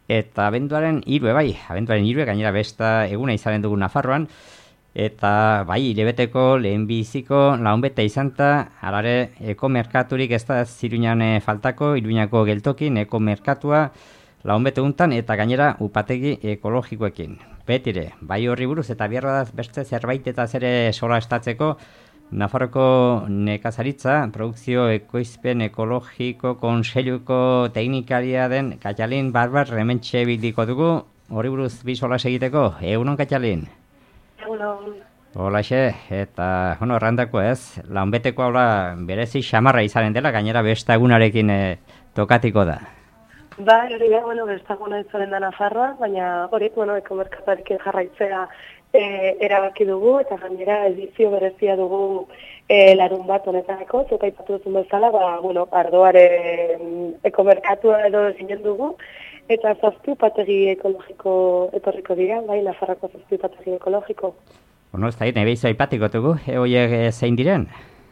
Eta abenduaren 3 gainera besta eguna izanen dugu Nafarroan, eta bai, hilebeteko lehenbiziko launbeta izanta, alare ekomerkaturik ez da Iruñan faltako, Iruñako geltokin ekomerkatua launbete untan eta gainera upategi ekologikoekin. Betire, bai horri buruz eta biarra da beste zerbait eta zere sola estatzeko, Nafarroko nekazaritza, produkzio ekoizpen ekologiko konseiluko teknikaria den Katalin Barbar hementxe bildiko dugu, hori buruz bi solas egiteko, egunon Katalin? Egunon. Holaxe, eta, errandako ez, launbeteko haula berezi xamarra izanen dela, gainera besta egunarekin tokatiko da. Ba, hori da, besta eguna izanen da Nafarroa, baina hori, ekomerkatuarekin jarraitzea erabaki dugu, eta gainera edizio berezia dugu larun bat honetarako, zuka ipatu duzun bezala, ardoaren ekomerkatua edo zinen dugu, eta 7 upategi ekologiko etorriko dira, bai, Nafarroko 7 upategi ekologiko. Ez da, nebeizu aipatiko dugu, horiek zein diren?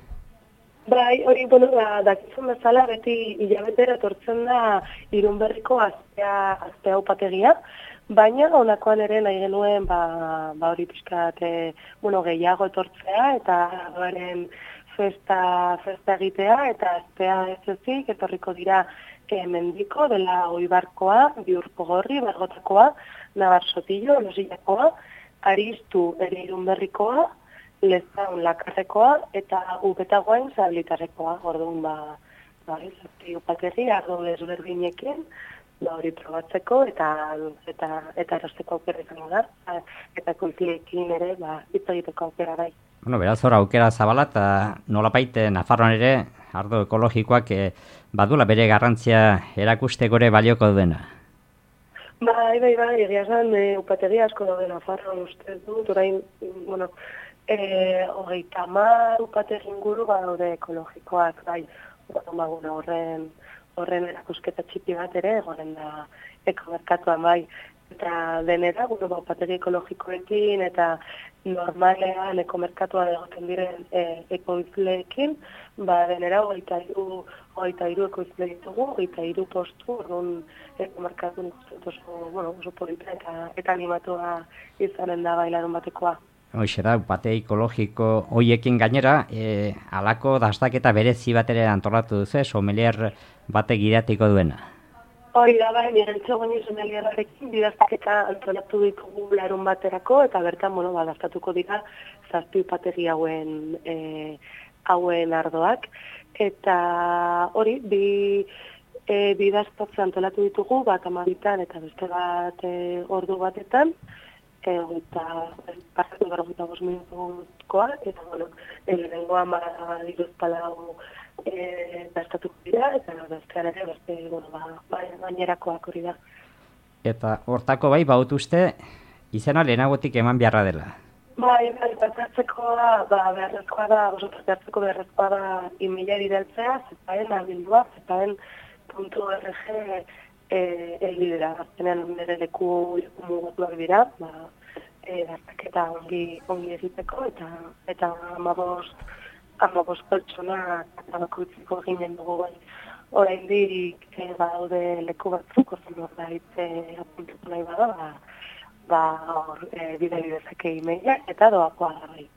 Bai, hori, dakizun bezala, beti hilabetera etortzen da Irunberriko aztea upategia, baina honakoan ere nahi genuen hori pixkat gehiago etortzea eta garen festa egitea eta aztea ez ezik etorriko dira Mendiko, dela Oibarkoa, Biurpogorri, Bergotakoa, Nabarsotillo, Losillakoa, Aristu ere Irunberrikoa, Lezaun Lakarrekoa eta Ubetagoain Zablitarrekoa. Orduan, zazpi upaterri, ardo desberdinekin, hori probatzeko eta erosteko aukera izango da, eta kultilekin ere hitz egiteko aukera bai. Beraz hor aukera zabala eta nolapait Nafarroan ere ardo ekologikoak badula bere garrantzia erakusteko ere balioko duena. Bai, egia esan upategia asko daude Nafarroan uste dut, orain, 30 upategi inguru daude ekologikoak, bai, horren erakusketa txipi bat ere, egonen da ekomerkatuan bai. Eta denera, upategi ekologikoekin eta normalean ekomerkatuan egoten diren ekoizleekin, denera 23 ekoizle ditugu, 23 postu, orduan ekomerkatun oso polita eta animatua izanen da bailarun batekoa. Hoxe da, upate ekologiko hoiekin gainera, alako dastaketa berezi bat ere antolatu duzu, sommelier batek gidatiko duena. Hori da, nire entzogoen sommelierarekin bidaztaketa antolatu ditugu larun baterako, eta bertan, dastatuko dira 7 upategi hauen ardoak. Eta hori, bidaztatze antolatu ditugu, bat 12 eta beste bat ordu batetan, eta 45 minutukoa, eta lehenengoan diruzpalau dastatuko dira, eta bestean ere gainerakoak hori da. Eta hortako bai, bautuzte, izena lehenagotik eman beharra dela. Bai, partehartzekoa beharrezkoa da emaila bidaltzea, zetaen abildua, zetaen.org elbidera, azkenean nire leku mugatuak dira, dastaketa ongi egiteko, eta 15 pertsona bakoitzeko eginen dugu bai. Oraindik daude leku batzuk, orduan horbait apuntuko nahi bada, bidali dezake emaila eta doakoa da bai.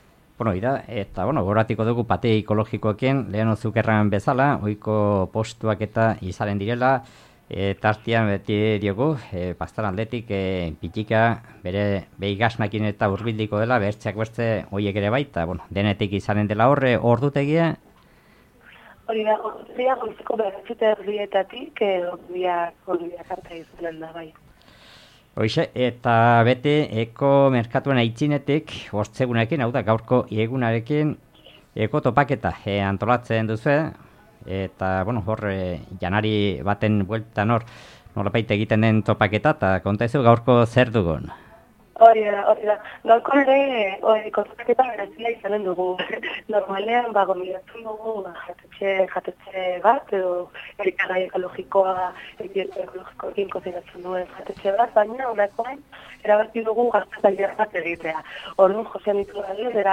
Eta goratiko dugu pate ekologikoekin, lehen ozuk erran bezala, ohiko postuak eta izanen direla, tartian beti diogu, pastoral aldetik pitika bere behigasmakin eta urbildiko dela, bertzeak beste horiek ere baita, denetik izanen dela horre, ordutegia? Hori da, ordutegia goizeko behatzita erdietatik, ordubiak arte izanen da bai. Hoxe, eta bete ekomerkatuen aitzinetik, ortzegunekin, hau da, gaurko egunarekin, ekotopaketa antolatzen duzu, eta, hor, janari baten bueltan hor, nolapait egiten den topaketa, eta kontaizu gaurko zer dugun? Hori da. Gaurko ere, ekotopaketa berezia izanen dugu. Normalean, gomilatzen dugu, jatetxe bat, edo elikagai ekologikoekin kozinatzen duen jatetxe bat, baina honakoan erabaki dugu gaztatailer bat egitea. Orduan, Josean Iturralde, bera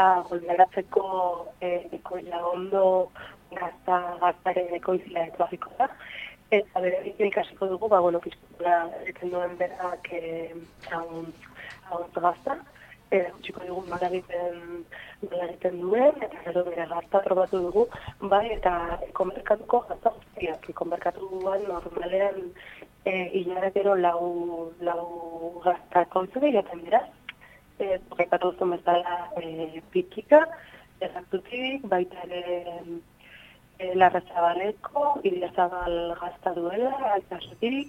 golberatzeko ekoila ondo gaztaren ekoizlea etorriko da. eta bere ikasiko dugu, bueno, pizkula egiten duen berak hauntz gazta, utziko dugu nola egiten duen, eta gero bere gazta probatu dugu, bai, eta ekomerkatuko gazta guztiak, ekomerkatuan normalean hilaretero lau gaztako itzure egiten dira, Bukatu duzun bezala pikika, erraktutik, baita ere Larrazabaleko, Idiazabal gazta duela, Altasotik,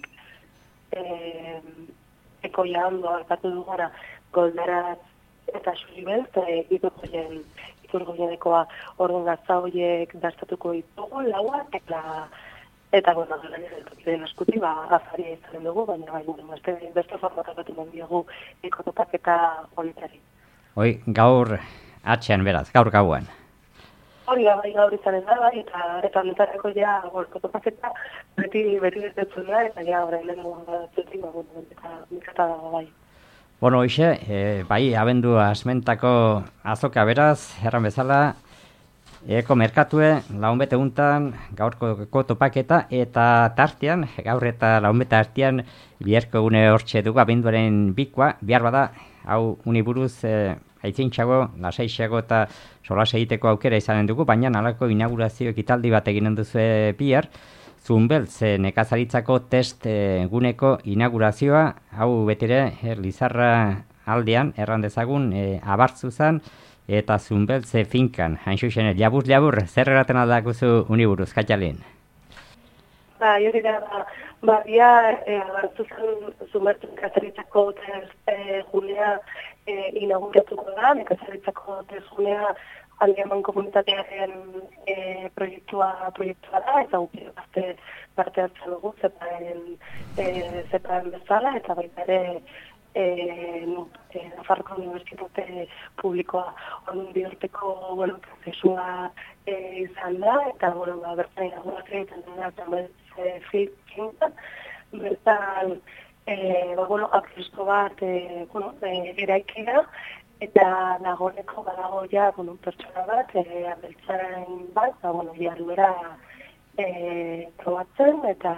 Ekoia ondo hartatu dugara Goldaraz eta Xuribeltz, Iturgoienekoa orduan gazta horiek dastatuko ditugu, laua, eta bueno, den eskuti, afaria izanen dugu, baina beste formatatu mendiagu ekotopak eta politari. Gaur atxean beraz, gaur gauan. Hori bai gaur izanen da, bai, eta honetarako ja ekotopak eta beti betetzen da, eta ja orain lehenengo batzutik, eta mikata dago bai. Bueno, hoxe, bai, abendu asmentako azoka beraz, erran bezala, eko merkatue, launbete untan, gaurko topaketa, eta tartean, gaur eta launbete artean, biharko gune hortxe dugu, abenduaren bikoa, bihar bada, hau uniburuz, aitzintxago, laseixago eta solas egiteko aukera izanen dugu, baina nalako inaugurazio ekitaldi bat eginen duzu bihar, Zunbeltz nekazaritzako test guneko inaugurazioa, hau betire Lizarra aldean, erran dezagun, abartzuzan, eta Zunbeltz finkan, hain xuxen, labur, zer eraten aldakuzu uniburuz, Katxalin? Hori da, bihar abartzuzan Zunbeltz nekazaritzako test gunea inauguratuko da, nekazaritzako test gunea Aldiaman komunitatearen proiektua da, eta gukire parte hartzen dugu zepaen bezala, eta baita ere Nafarroko Unibertsitate Publikoa orduan bihurteko prozesua izan da, eta bertan inauguratzen egiten dena finkan, bertan apresto bat eraikera, eta dagoeneko badago ja pertsona bat, abeltzaren bat, jarduera probatzen, eta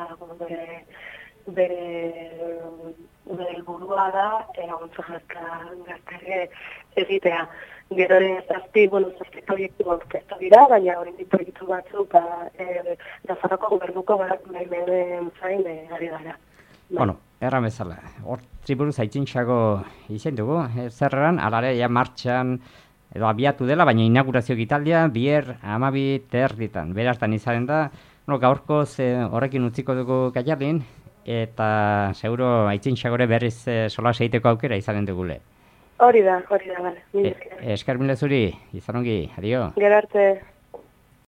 bere helburua da hauntza gaztare egitea. Gero zazpi proiektu aurkeztu dira, baina oraindik proiektu batzuk Nafarroko Gobernuko baimen zain ari gara. Bueno, erran bezala, hortzi buruz aitzintxago izen dugu, zerran, alare ja martxan edo abiatu dela, baina inaugurazio ekitaldia bihar 12:30 beraztan izaren da, gaurkoz horrekin utziko dugu Katxalin, eta seguro aitzintxagore berriz solas egiteko aukera izanen dugule. Hori da, bale. Esker mile zuri, izan ongi, adio. Gero arte.